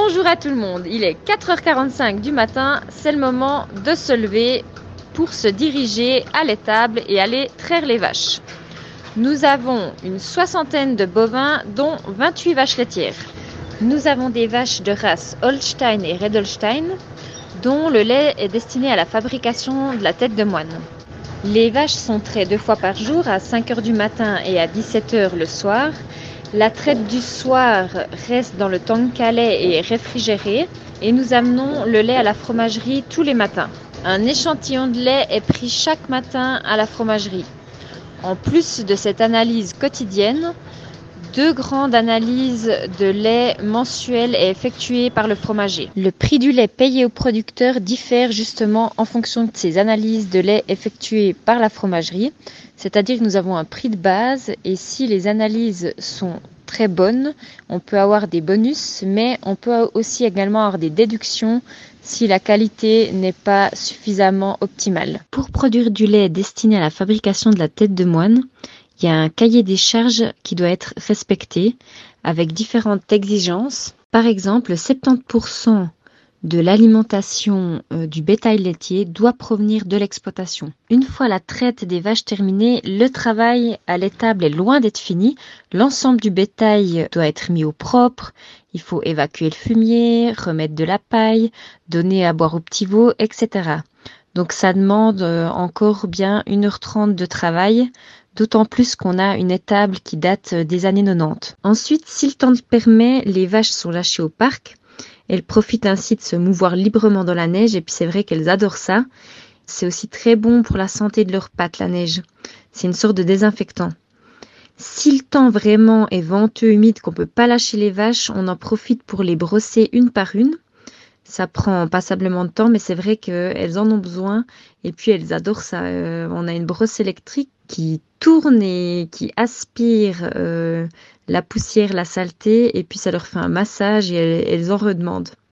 Bonjour à tout le monde, il est 4h45 du matin, c'est le moment de se lever pour se diriger à l'étable et aller traire les vaches. Nous avons une soixantaine de bovins dont 28 vaches laitières. Nous avons des vaches de race Holstein et Redolstein dont le lait est destiné à la fabrication de la tête de moine. Les vaches sont traitées 2 fois par jour à 5h du matin et à 17h le soir. La traite du soir reste dans le tank à lait et est réfrigérée et nous amenons le lait à la fromagerie tous les matins. Un échantillon de lait est pris chaque matin à la fromagerie. En plus de cette analyse quotidienne, 2 grandes analyses de lait mensuelles est effectuées par le fromager. Le prix du lait payé au producteur diffère justement en fonction de ces analyses de lait effectuées par la fromagerie. C'est-à-dire que nous avons un prix de base et si les analyses sont très bonnes, on peut avoir des bonus, mais on peut aussi également avoir des déductions si la qualité n'est pas suffisamment optimale. Pour produire du lait destiné à la fabrication de la tête de moine, il y a un cahier des charges qui doit être respecté avec différentes exigences. Par exemple, 70% de l'alimentation du bétail laitier doit provenir de l'exploitation. Une fois la traite des vaches terminée, le travail à l'étable est loin d'être fini. L'ensemble du bétail doit être mis au propre. Il faut évacuer le fumier, remettre de la paille, donner à boire aux petits veaux, etc. Donc ça demande encore bien 1h30 de travail, d'autant plus qu'on a une étable qui date des années 90. Ensuite, si le temps le permet, les vaches sont lâchées au parc. Elles profitent ainsi de se mouvoir librement dans la neige et puis c'est vrai qu'elles adorent ça. C'est aussi très bon pour la santé de leurs pattes, la neige. C'est une sorte de désinfectant. Si le temps vraiment est venteux, humide, qu'on ne peut pas lâcher les vaches, on en profite pour les brosser une par une. Ça prend passablement de temps, mais c'est vrai qu'elles en ont besoin. Et puis, elles adorent ça. On a une brosse électrique qui tourne et qui aspire la poussière, la saleté. Et puis, ça leur fait un massage et elles en redemandent.